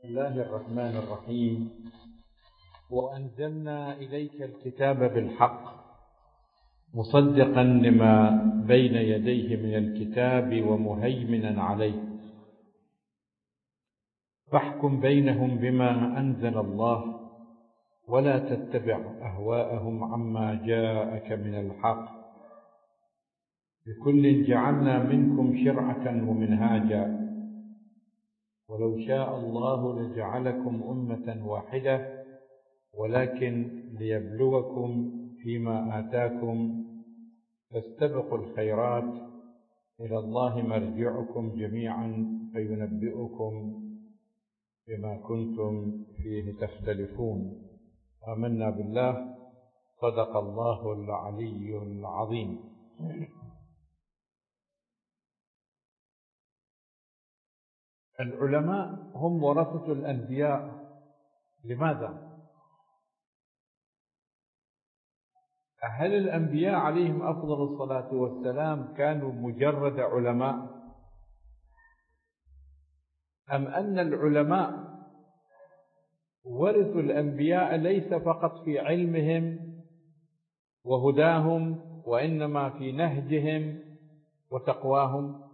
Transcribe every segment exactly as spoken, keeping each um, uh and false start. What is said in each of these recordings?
الله الرحمن الرحيم. وأنزلنا إليك الكتاب بالحق مصدقا لما بين يديه من الكتاب ومهيمنا عليه، فاحكم بينهم بما أنزل الله ولا تتبع أهواءهم عما جاءك من الحق، لكل جعلنا منكم شرعة ومنهاجا ولو شاء الله لجعلكم أمة واحدة ولكن ليبلوكم فيما آتاكم، فاستبقوا الخيرات، إلى الله مرجعكم جميعا فينبئكم بما كنتم فيه تختلفون. آمنا بالله. صدق الله العلي العظيم. العلماء هم ورثة الأنبياء. لماذا؟ هل الأنبياء عليهم أفضل الصلاة والسلام كانوا مجرد علماء، أم أن العلماء ورثوا الأنبياء ليس فقط في علمهم وهداهم وإنما في نهجهم وتقواهم؟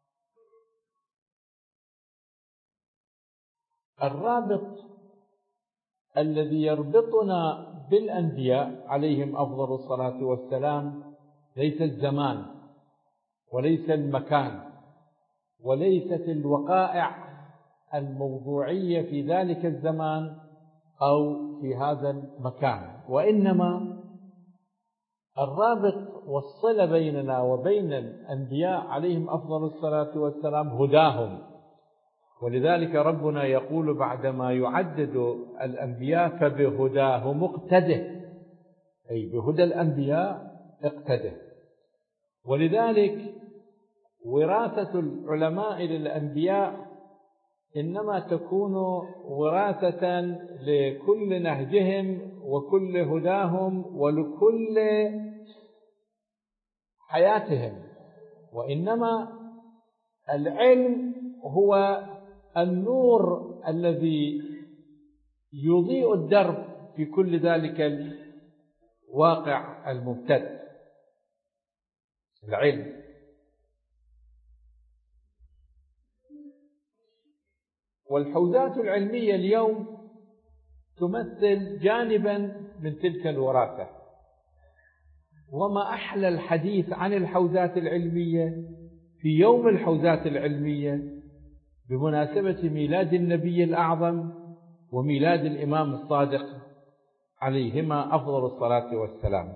الرابط الذي يربطنا بالأنبياء عليهم أفضل الصلاة والسلام ليس الزمان وليس المكان وليست الوقائع الموضوعية في ذلك الزمان أو في هذا المكان، وإنما الرابط والصلة بيننا وبين الأنبياء عليهم أفضل الصلاة والسلام هداهم. ولذلك ربنا يقول بعدما يعدد الأنبياء فبهداه مقتده، أي بهدى الأنبياء اقتده. ولذلك وراثة العلماء للأنبياء إنما تكون وراثة لكل نهجهم وكل هداهم ولكل حياتهم، وإنما العلم هو النور الذي يضيء الدرب في كل ذلك الواقع الممتد. العلم. والحوزات العلمية اليوم تمثل جانبا من تلك الوراثة. وما أحلى الحديث عن الحوزات العلمية في يوم الحوزات العلمية بمناسبة ميلاد النبي الأعظم وميلاد الإمام الصادق عليهما أفضل الصلاة والسلام.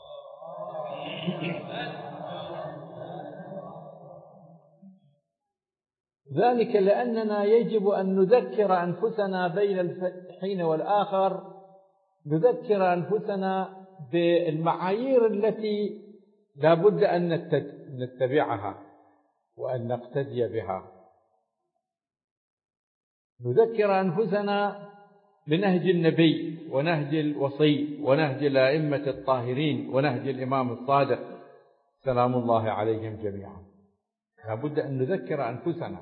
ذلك لأننا يجب أن نذكر أنفسنا بين الحين والآخر، نذكر أنفسنا بالمعايير التي لا بد أن نتبعها وأن نقتدي بها. نذكر أنفسنا بنهج النبي ونهج الوصي ونهج الأئمة الطاهرين ونهج الإمام الصادق سلام الله عليهم جميعا. لا بد أن نذكر أنفسنا.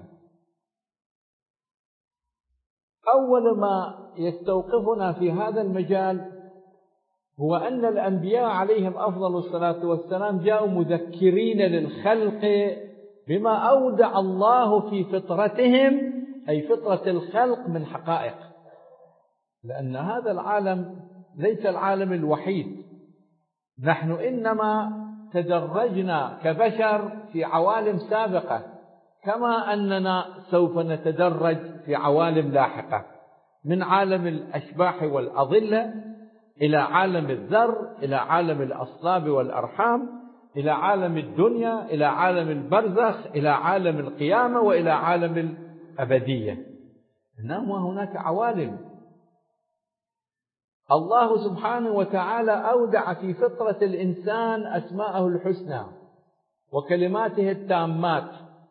أول ما يستوقفنا في هذا المجال هو أن الأنبياء عليهم أفضل الصلاة والسلام جاءوا مذكرين للخلق بما أودع الله في فطرتهم، أي فطرة الخلق من حقائق، لأن هذا العالم ليس العالم الوحيد. نحن إنما تدرجنا كبشر في عوالم سابقة، كما أننا سوف نتدرج في عوالم لاحقة، من عالم الأشباح والأضلة إلى عالم الذر، إلى عالم الأصلاب والأرحام، إلى عالم الدنيا، إلى عالم البرزخ، إلى عالم القيامة، وإلى عالم الأبدية. إنما هناك عوالم الله سبحانه وتعالى أودع في فطرة الإنسان أسماءه الحسنى وكلماته التامات.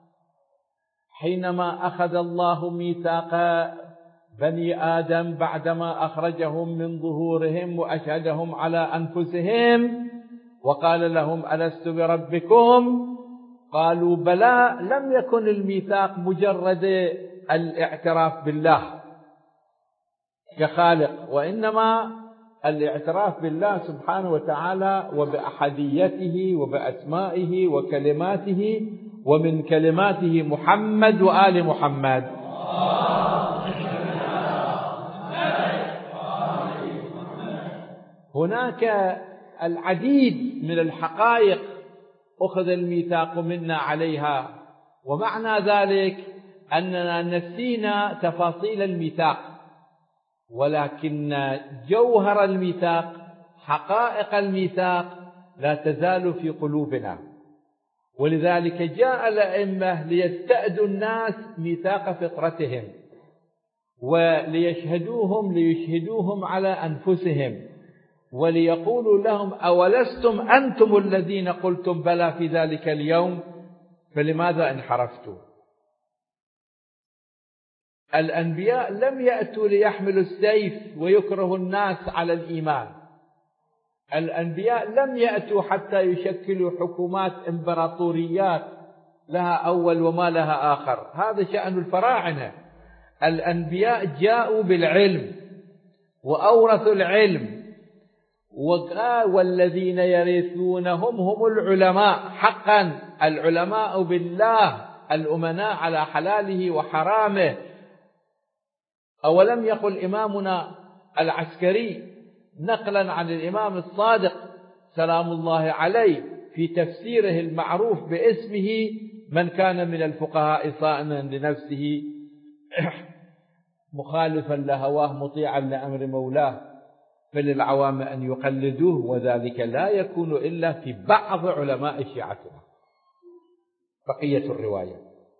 حينما أخذ الله ميثاق بني آدم بعدما أخرجهم من ظهورهم وأشهدهم على أنفسهم وقال لهم ألست بربكم؟ قالوا بلى. لم يكن الميثاق مجرد الاعتراف بالله، كخالق، وإنما الاعتراف بالله سبحانه وتعالى وبأحديته وبأسمائه وكلماته، ومن كلماته محمد وآل محمد. هناك العديد من الحقائق أخذ الميثاق منا عليها، ومعنى ذلك أننا نسينا تفاصيل الميثاق، ولكن جوهر الميثاق، حقائق الميثاق لا تزال في قلوبنا. ولذلك جاء الأئمة ليستأدوا الناس ميثاق فطرتهم، وليشهدوهم ليشهدوهم على أنفسهم، وليقولوا لهم: أولستم أنتم الذين قلتم بلى في ذلك اليوم، فلماذا انحرفتوا؟ الأنبياء لم يأتوا ليحملوا السيف ويكره الناس على الإيمان. الأنبياء لم يأتوا حتى يشكلوا حكومات إمبراطوريات لها أول وما لها آخر، هذا شأن الفراعنة. الأنبياء جاءوا بالعلم وأورثوا العلم، والذين يرثونهم هم العلماء حقا، العلماء بالله، الأمناء على حلاله وحرامه. أولم يقل إمامنا العسكري نقلا عن الإمام الصادق سلام الله عليه في تفسيره المعروف باسمه: من كان من الفقهاء صائما لنفسه مخالفا لهواه مطيعا لأمر مولاه فللعوام أن يقلدوه، وذلك لا يكون إلا في بعض علماء شيعتنا. بقية الرواية.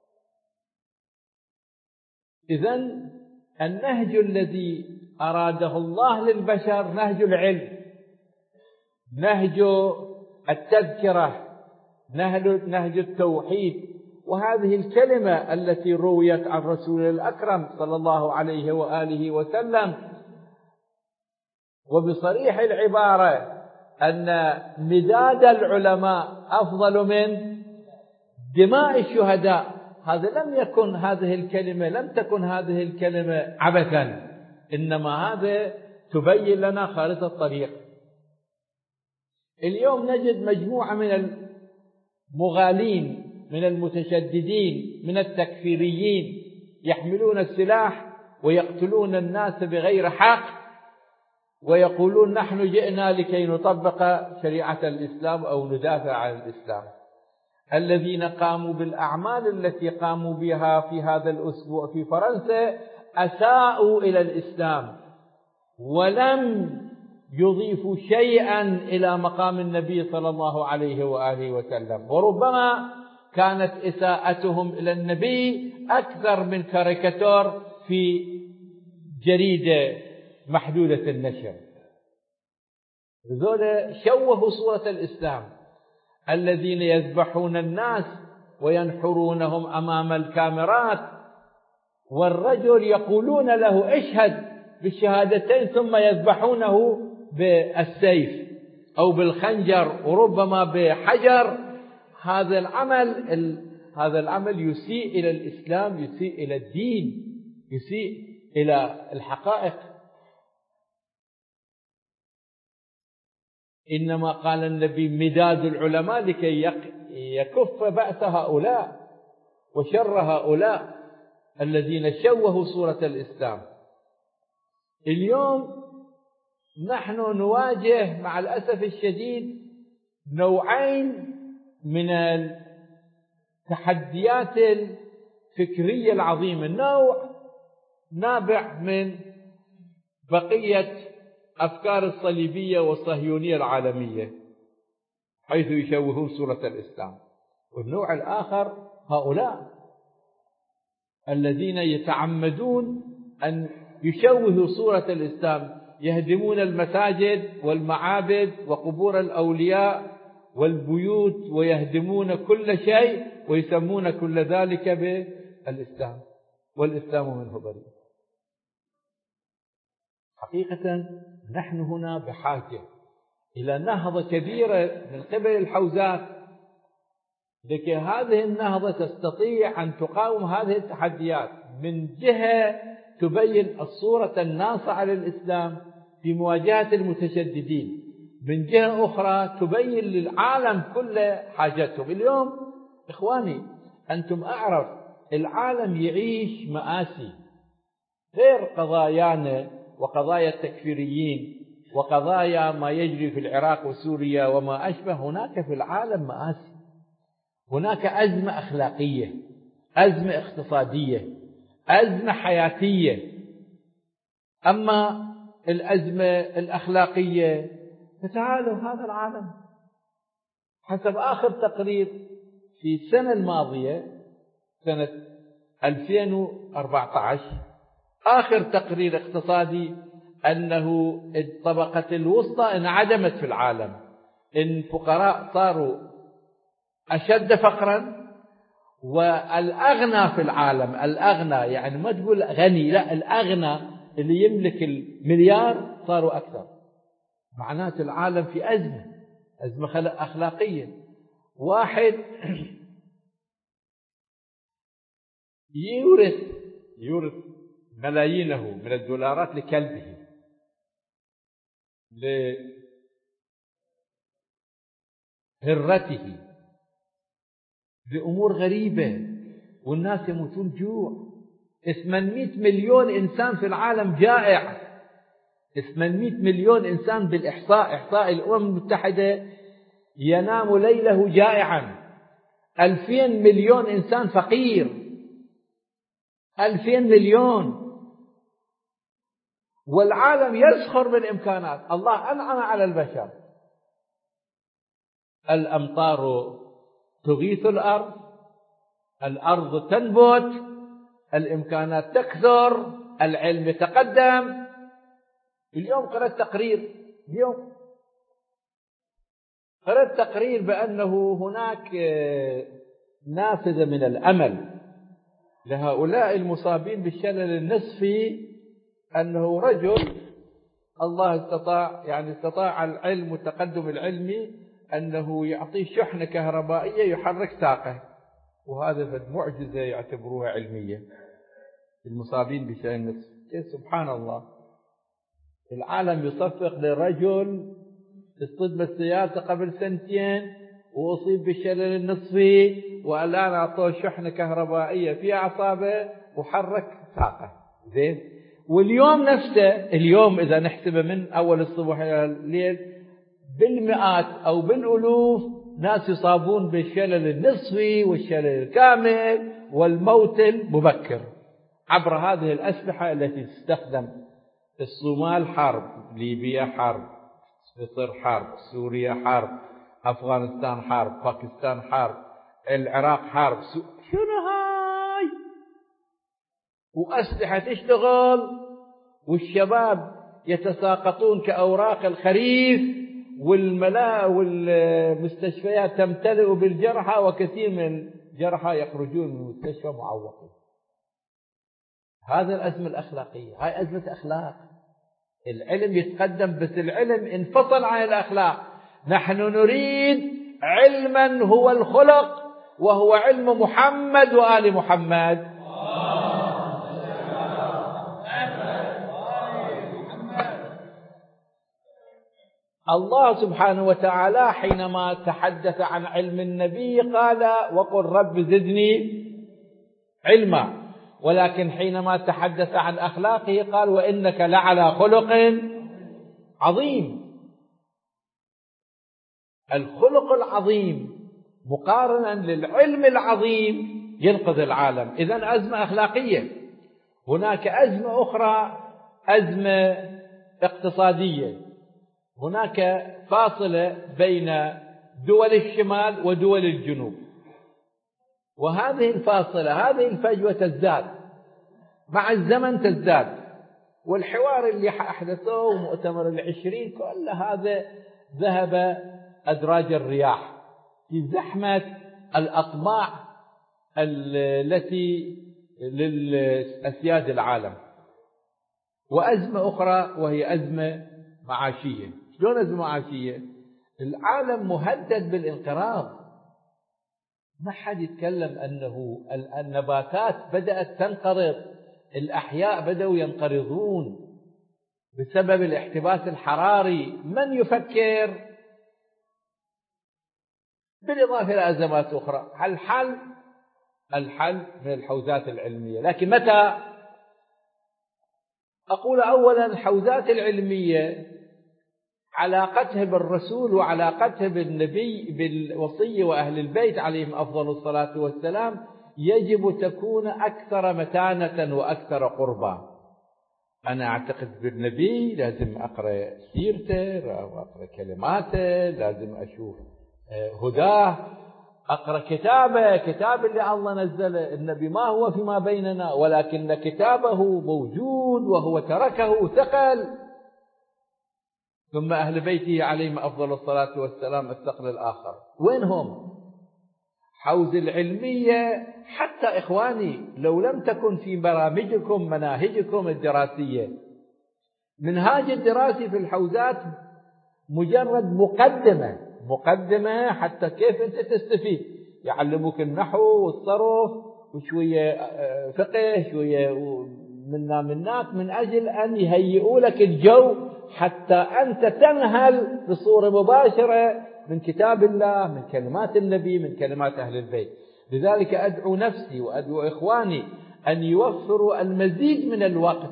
إذن النهج الذي أراده الله للبشر نهج العلم، نهج التذكرة، نهج التوحيد. وهذه الكلمة التي رويت عن رسول الأكرم صلى الله عليه وآله وسلم وبصريح العبارة أن مداد العلماء أفضل من دماء الشهداء، هذا لم يكن هذه الكلمة لم تكن هذه الكلمة عبثا، إنما هذا تبين لنا خارطة الطريق. اليوم نجد مجموعة من المغالين، من المتشددين، من التكفيريين، يحملون السلاح ويقتلون الناس بغير حق، ويقولون: نحن جئنا لكي نطبق شريعة الإسلام أو ندافع عن الإسلام. الذين قاموا بالأعمال التي قاموا بها في هذا الأسبوع في فرنسا أساءوا إلى الإسلام، ولم يضيفوا شيئا إلى مقام النبي صلى الله عليه وآله وسلم، وربما كانت إساءتهم إلى النبي أكثر من كاريكاتور في جريدة محدودة النشر. ذولا شوهوا صورة الإسلام، الذين يذبحون الناس وينحرونهم أمام الكاميرات، والرجل يقولون له: اشهد بالشهادتين، ثم يذبحونه بالسيف أو بالخنجر وربما بحجر. هذا العمل هذا العمل يسيء إلى الإسلام، يسيء إلى الدين، يسيء إلى الحقائق. إنما قال النبي: مداد العلماء لكي يكف بأس هؤلاء وشر هؤلاء الذين شوهوا صورة الإسلام. اليوم نحن نواجه مع الأسف الشديد نوعين من التحديات الفكرية العظيمة. نوع نابع من بقية أفكار الصليبية والصهيونية العالمية حيث يشوهون صورة الإسلام، والنوع الآخر هؤلاء الذين يتعمدون أن يشوهوا صورة الإسلام، يهدمون المساجد والمعابد وقبور الأولياء والبيوت، ويهدمون كل شيء ويسمون كل ذلك بالإسلام، والإسلام منه بريء. حقيقة نحن هنا بحاجة إلى نهضة كبيرة من قبل الحوزات، لكي هذه النهضة تستطيع أن تقاوم هذه التحديات. من جهة تبين الصورة الناصعة للإسلام في مواجهة المتشددين، من جهة أخرى تبين للعالم كله حاجتهم. اليوم إخواني أنتم أعرف العالم يعيش مآسي غير قضايانا وقضايا التكفيريين وقضايا ما يجري في العراق وسوريا وما أشبه. هناك في العالم مآسي، هناك أزمة أخلاقية، أزمة اقتصادية، أزمة حياتية. أما الأزمة الأخلاقية فتعالوا هذا العالم حسب آخر تقرير في السنة الماضية سنة ألفين وأربعة عشر، آخر تقرير اقتصادي أنه الطبقة الوسطى انعدمت في العالم، إن الفقراء صاروا أشد فقرا، والأغنى في العالم، الأغنى يعني ما تقول غني، لا، الأغنى اللي يملك المليار صاروا أكثر. معناته العالم في أزمة، أزمة أخلاقية. واحد يورث يورث ملايينه من الدولارات لكلبه، لهرته، لأمور غريبة، والناس يموتون جوع. ثمانمئة مليون إنسان في العالم جائع، ثمانمئة مليون إنسان بالإحصاء، إحصاء الأمم المتحدة، ينام ليله جائعا. ألفين مليون إنسان فقير، ألفين مليون، والعالم يسخر بالإمكانات. الله أنعم على البشر، الأمطار تغيث الأرض، الأرض تنبت، الإمكانات تكثر، العلم يتقدم. اليوم قرأت تقرير اليوم قرأت تقرير بأنه هناك نافذة من الأمل لهؤلاء المصابين بالشلل النصفي، أنه رجل الله استطاع يعني استطاع العلم والتقدم العلمي أنه يعطيه شحنة كهربائية يحرك ساقه، وهذا معجزة يعتبروها علمية. المصابين بشلل النصفي، سبحان الله، العالم يصفق لرجل اصطدمت سيارته قبل سنتين وأصيب بالشلل النصفي، والآن أعطوه شحنة كهربائية في أعصابه وحرك ساقه. زين، واليوم نفسه، اليوم إذا نحسبه من أول الصبح إلى الليل، بالمئات أو بالألوف ناس يصابون بالشلل النصفي والشلل الكامل والموت المبكر عبر هذه الأسلحة التي تستخدم. الصومال حرب، ليبيا حرب، مصر حرب، سوريا حرب، أفغانستان حرب، باكستان حرب، العراق حرب، سو... شنو هاي؟ وأسلحة تشتغل، والشباب يتساقطون كأوراق الخريف، والملاء والمستشفيات تمتلئ بالجرحى، وكثير من الجرحى يخرجون من المستشفى معوقين. هذا الأزمة الأخلاقية، هاي أزمة أخلاق. العلم يتقدم بس العلم انفصل عن الأخلاق. نحن نريد علما هو الخلق، وهو علم محمد وآل محمد. الله سبحانه وتعالى حينما تحدث عن علم النبي قال وقل رب زدني علما، ولكن حينما تحدث عن أخلاقه قال وإنك لعلى خلق عظيم. الخلق العظيم مقارنا للعلم العظيم ينقذ العالم. إذن أزمة أخلاقية. هناك أزمة أخرى، أزمة اقتصادية. هناك فاصلة بين دول الشمال ودول الجنوب، وهذه الفاصلة، هذه الفجوة تزداد مع الزمن، تزداد. والحوار اللي أحدثوه مؤتمر العشرين كل هذا ذهب أدراج الرياح في زحمة الأطماع التي للأسياد العالم. وأزمة أخرى وهي أزمة معاشية. شلون أزمة معاشية؟ العالم مهدد بالانقراض. ما حد يتكلم أنه النباتات بدأت تنقرض، الأحياء بدأوا ينقرضون بسبب الاحتباس الحراري. من يفكر؟ بالإضافة إلى أزمات أخرى. الحل الحل من الحوزات العلمية. لكن متى؟ أقول أولا الحوزات العلمية علاقتها بالرسول وعلاقتها بالنبي بالوصي وأهل البيت عليهم أفضل الصلاة والسلام يجب تكون أكثر متانة وأكثر قربا. أنا أعتقد بالنبي لازم أقرأ سيرته وأقرأ كلماته، لازم أشوف هداه، أقرأ كتابه، كتاب اللي الله نزله. النبي ما هو فيما بيننا، ولكن كتابه موجود وهو تركه ثقل. ثم أهل بيته عليهم أفضل الصلاة والسلام الثقل الآخر. وينهم؟ حوز العلمية. حتى إخواني لو لم تكن في برامجكم مناهجكم الدراسية، منهاج الدراسي في الحوزات مجرد مقدمة مقدمة حتى كيف أنت تستفيد. يعلموك النحو والصرف وشوية فقه شوية منا منات، من أجل أن يهيئوا لك الجو حتى أنت تنهل بصورة مباشرة من كتاب الله، من كلمات النبي، من كلمات أهل البيت. لذلك أدعو نفسي وأدعو إخواني أن يوفروا المزيد من الوقت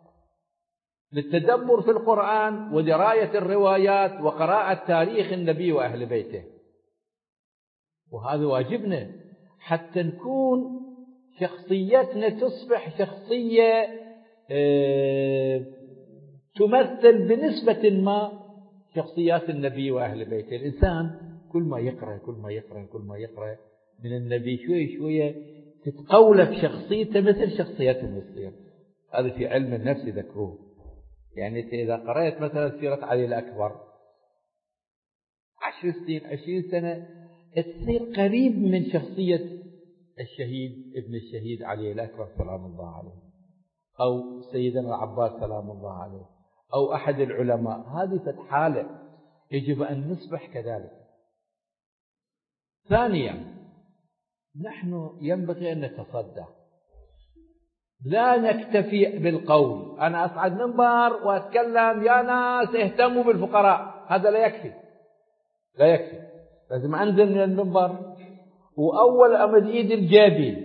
للتدبر في القرآن ودراية الروايات وقراءة تاريخ النبي وأهل بيته. وهذا واجبنا حتى نكون شخصيتنا تصبح شخصية تمثل بنسبة ما شخصيات النبي وأهل بيته. الإنسان كل ما يقرأ كل ما يقرأ كل ما يقرأ من النبي شوي شوية تتقولب شخصيته مثل شخصيته يصير. هذا في علم النفس ذكروه. يعني إذا قرأت مثلا سيرة علي الأكبر عشر سنين عشرين سنة تصير قريب من شخصية الشهيد ابن الشهيد علي الأكبر سلام الله عليه، أو سيدنا العباس سلام الله عليه، أو أحد العلماء. هذه فتحالة يجب أن نصبح كذلك. ثانيا نحن ينبغي أن نتصدى، لا نكتفي بالقول. أنا أصعد منبر وأتكلم يا ناس اهتموا بالفقراء، هذا لا يكفي لا يكفي. لازم أنزل من المنبر وأول أمد إيدي الجيبي،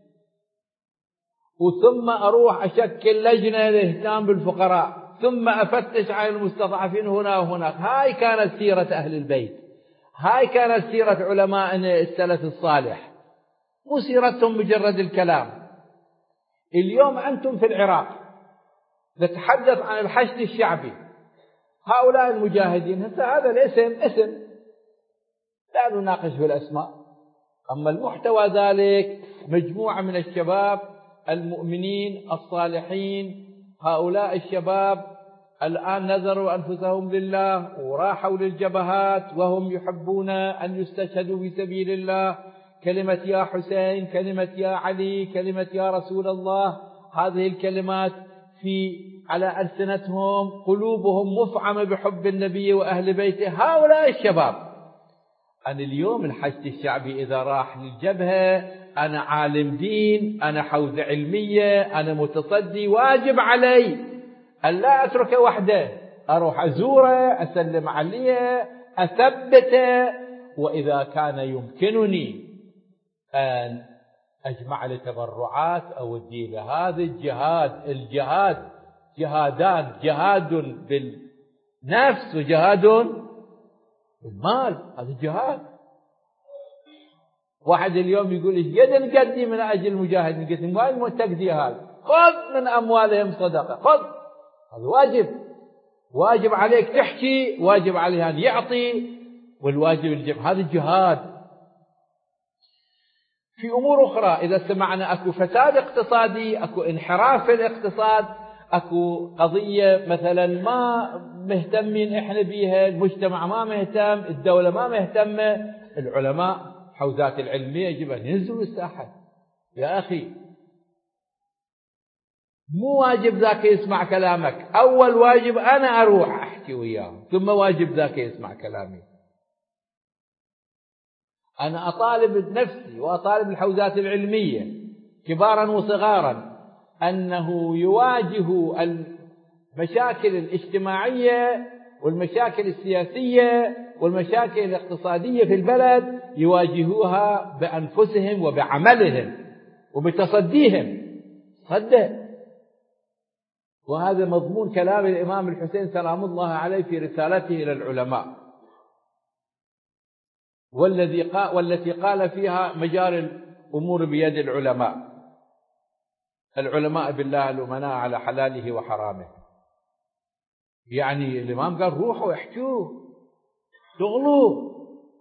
وثم أروح أشكل لجنة للاهتمام بالفقراء، ثم أفتش على المستضعفين هنا وهناك. هاي كانت سيرة أهل البيت، هاي كانت سيرة علماء السلف الصالح، مو سيرتهم مجرد الكلام. اليوم أنتم في العراق نتحدث عن الحشد الشعبي، هؤلاء المجاهدين. هذا الاسم اسم لا نناقش في الأسماء، أما المحتوى ذلك مجموعة من الشباب المؤمنين الصالحين. هؤلاء الشباب الآن نذروا أنفسهم لله وراحوا للجبهات وهم يحبون أن يستشهدوا في سبيل الله. كلمة يا حسين، كلمة يا علي، كلمة يا رسول الله، هذه الكلمات في على ألسنتهم، قلوبهم مفعمة بحب النبي وأهل بيته. هؤلاء الشباب. أنا اليوم الحشد الشعبي إذا راح للجبهة، أنا عالم دين، أنا حوزة علمية، أنا متصدي، واجب علي أن لا أتركه وحده، أروح أزوره، أسلم عليه، أثبته، وإذا كان يمكنني أن أجمع لتبرعات أودي لهذا الجهاد. الجهاد جهادان، جهاد بالنفس وجهاد بالمال، هذا جهاد. واحد اليوم يقول إيش قد نقدم من أجل المجاهدين؟ قلت له ما تقدي هذا، خذ من أموالهم صدقة، خذ، هذا واجب، واجب عليك تحكي، واجب عليه أن يعطي، والواجب الجب. هذا الجهاد. في أمور أخرى إذا سمعنا أكو فساد اقتصادي، أكو انحراف في الاقتصاد، أكو قضية مثلا ما مهتمين إحنا بيها، المجتمع ما مهتم، الدولة ما مهتمة، العلماء حوزات العلمية يجب أن ينزلوا الساحة. يا أخي مو واجب ذاك يسمع كلامك، أول واجب أنا أروح أحكي وياه، ثم واجب ذاك يسمع كلامي. أنا أطالب نفسي وأطالب الحوزات العلمية كبارا وصغارا أنه يواجه المشاكل الاجتماعية والمشاكل السياسية والمشاكل الاقتصادية في البلد يواجهوها بأنفسهم وبعملهم وبتصديهم. صدق. وهذا مضمون كلام الإمام الحسين سلام الله عليه في رسالته إلى العلماء، والذي قال والتي قال فيها مجاري الأمور بيد العلماء، العلماء بالله الأمناء على حلاله وحرامه. يعني الإمام قال روحوا احكوا شغلوا.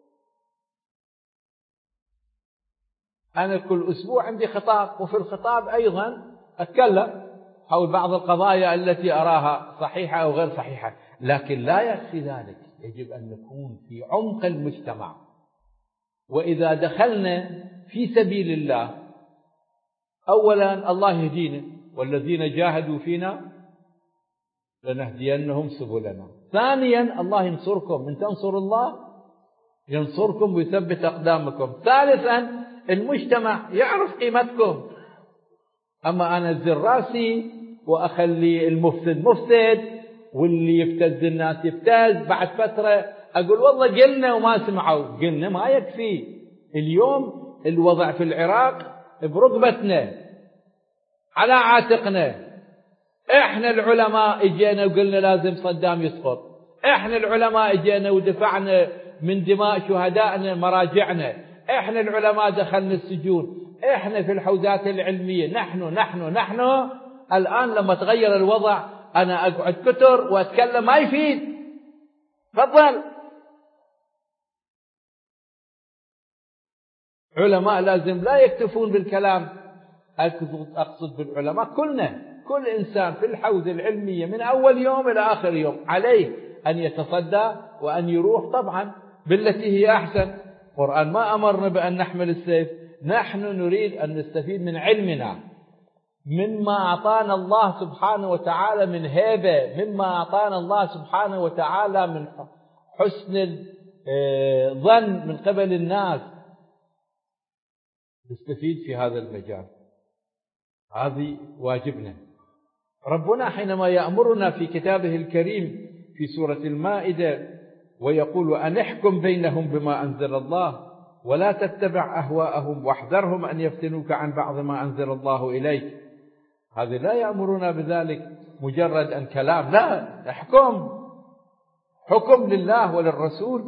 أنا كل أسبوع عندي خطاب، وفي الخطاب أيضا أتكلم حول بعض القضايا التي أراها صحيحة أو غير صحيحة، لكن لا يكفي ذلك، يجب أن نكون في عمق المجتمع. وإذا دخلنا في سبيل الله، أولا الله يهدينا، والذين جاهدوا فينا لنهدينهم سبلنا. ثانيا الله ينصركم، من تنصر الله ينصركم ويثبت أقدامكم. ثالثا المجتمع يعرف قيمتكم. أما أنا أزل راسي وأخلي المفسد مفسد واللي يفتز الناس يفتز، بعد فترة أقول والله قلنا وما سمعوا. قلنا ما يكفي. اليوم الوضع في العراق برقبتنا على عاتقنا. احنا العلماء اجينا وقلنا لازم صدام يسقط، احنا العلماء اجينا ودفعنا من دماء شهدائنا مراجعنا، احنا العلماء دخلنا السجون، احنا في الحوزات العلمية، نحن نحن نحن. الآن لما تغير الوضع أنا أقعد كتر وأتكلم ما يفيد. تفضل. علماء لازم لا يكتفون بالكلام، أقصد بالعلماء كلنا، كل إنسان في الحوزة العلمية من أول يوم إلى آخر يوم عليه أن يتصدى وأن يروح طبعا بالتي هي أحسن. القرآن ما أمرنا بأن نحمل السيف، نحن نريد أن نستفيد من علمنا، مما أعطانا الله سبحانه وتعالى من هيبة، مما أعطانا الله سبحانه وتعالى من حسن الظن من قبل الناس، نستفيد في هذا المجال. هذه واجبنا. ربنا حينما يأمرنا في كتابه الكريم في سورة المائدة ويقول أن احكم بينهم بما أنزل الله ولا تتبع أهواءهم واحذرهم أن يفتنوك عن بعض ما أنزل الله إليك، هذا لا يأمرنا بذلك مجرد أن كلام، لا، احكم، حكم لله وللرسول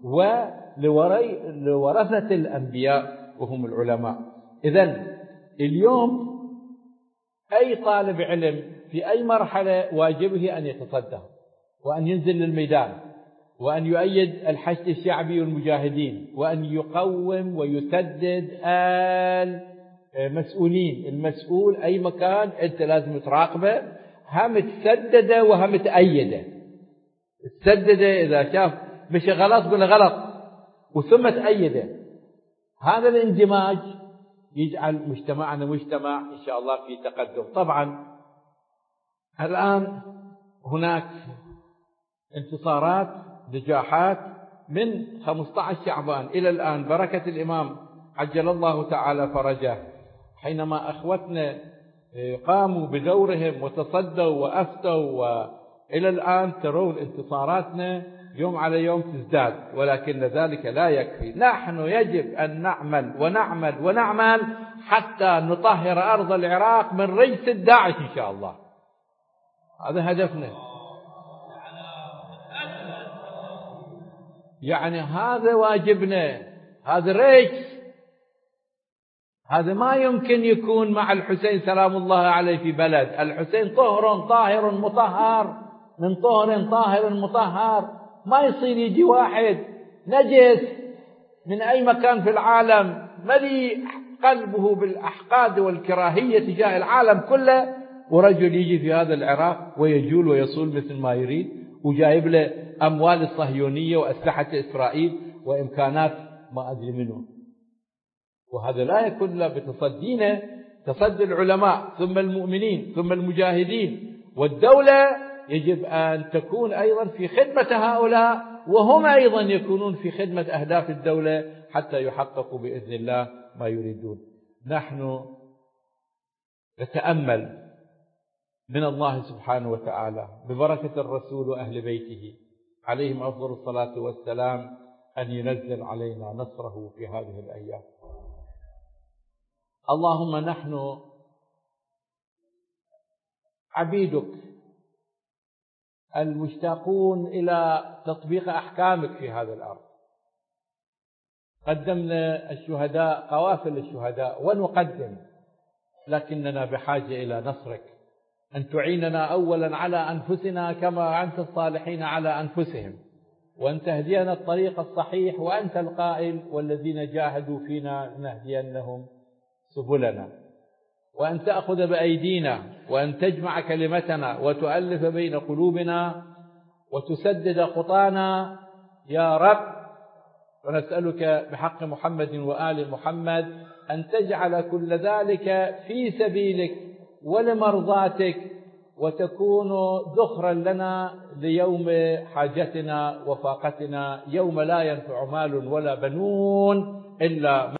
ولورثة الأنبياء وهم العلماء. إذن اليوم أي طالب علم في أي مرحلة واجبه أن يتصدى وأن ينزل للميدان وأن يؤيد الحشد الشعبي والمجاهدين وأن يقوم ويسدد المسؤولين. المسؤول أي مكان أنت لازم تراقبه، هم تسدده وهم تأيده. تسدده إذا شاف مش غلط قل غلط وثم تأيده. هذا الاندماج يجعل مجتمعنا مجتمع إن شاء الله في تقدم. طبعا الآن هناك انتصارات نجاحات من خمسة عشر شعبان إلى الآن بركة الإمام عجل الله تعالى فرجه، حينما أخوتنا قاموا بدورهم وتصدوا وأفتوا، وإلى الآن ترون انتصاراتنا يوم على يوم تزداد، ولكن ذلك لا يكفي. نحن يجب أن نعمل ونعمل ونعمل حتى نطهر أرض العراق من رجس الداعش إن شاء الله. هذا هدفنا. يعني هذا واجبنا، هذا رجس، هذا ما يمكن يكون مع الحسين سلام الله عليه في بلد. الحسين طهر طاهر مطهر، من طهر طاهر مطهر، ما يصير يجي واحد نجس من أي مكان في العالم مليء قلبه بالأحقاد والكراهية تجاه العالم كله، ورجل يجي في هذا العراق ويجول ويصول مثل ما يريد وجايب له أموال الصهيونية وأسلحة إسرائيل وإمكانات ما أدري منه. وهذا لا يكون إلا بتصدينا، تصدي العلماء ثم المؤمنين ثم المجاهدين، والدولة يجب أن تكون أيضا في خدمة هؤلاء، وهم أيضا يكونون في خدمة أهداف الدولة حتى يحققوا بإذن الله ما يريدون. نحن نتأمل من الله سبحانه وتعالى ببركة الرسول وأهل بيته عليهم أفضل الصلاة والسلام أن ينزل علينا نصره في هذه الأيام. اللهم نحن عبيدك المشتاقون إلى تطبيق أحكامك في هذا الأرض. قدمنا الشهداء، قوافل الشهداء، ونقدم، لكننا بحاجة إلى نصرك، أن تعيننا أولا على أنفسنا كما أنت الصالحين على أنفسهم، وأن تهدينا الطريق الصحيح، وأنت القائل والذين جاهدوا فينا لنهدينهم سبلنا، وأن تأخذ بأيدينا، وأن تجمع كلمتنا، وتؤلف بين قلوبنا، وتسدد خطانا يا رب. ونسألك بحق محمد وآل محمد أن تجعل كل ذلك في سبيلك ولمرضاتك، وتكون ذخرا لنا ليوم حاجتنا وفاقتنا، يوم لا ينفع مال ولا بنون إلا